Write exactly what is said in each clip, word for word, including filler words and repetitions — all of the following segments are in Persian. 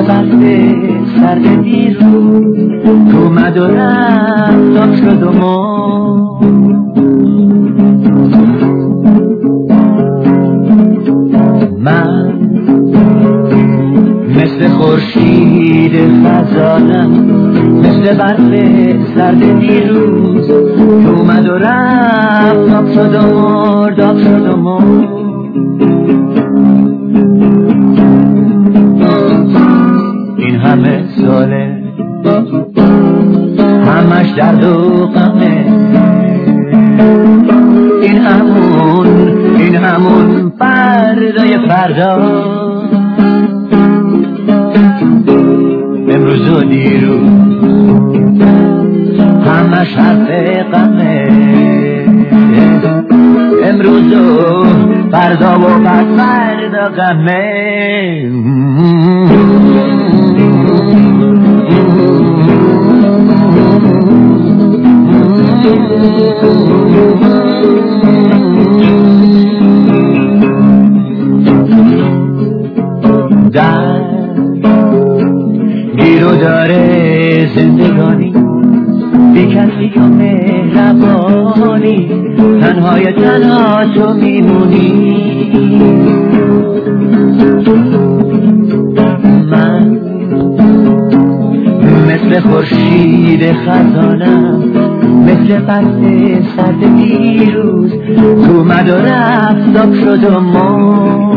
برف سرد دیروز که اومد و رفت آب شد و مرد. من مثل خورشید خزانم، مثل برف سرد دیروز که اومد و رفت آب شد و مرد، آب شد و مرد. این همه ساله همش درد و غمه، این همون این همون فردای فردا، امروز و دیروز همش حرف غمه، امروز و فردا و بعد فردا غمه. در گیر و داره زندگانی، بی کسی و مهربانی، تنهای تنها تو میمونی. من مثل خورشید خزانم، مثل برف سرد دیروز که اومد و رفت آب شد و مرد.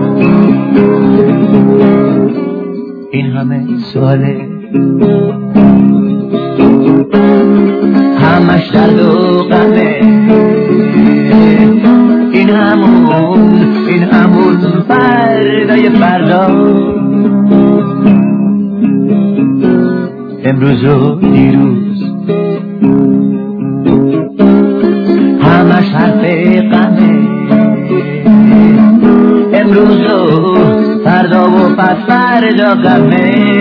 این همه ساله همش درد و غمه، این همون این همون فردای فردا، امروز و دیروز همش حرف غمه، امروز و فردا و پس فردا غمه.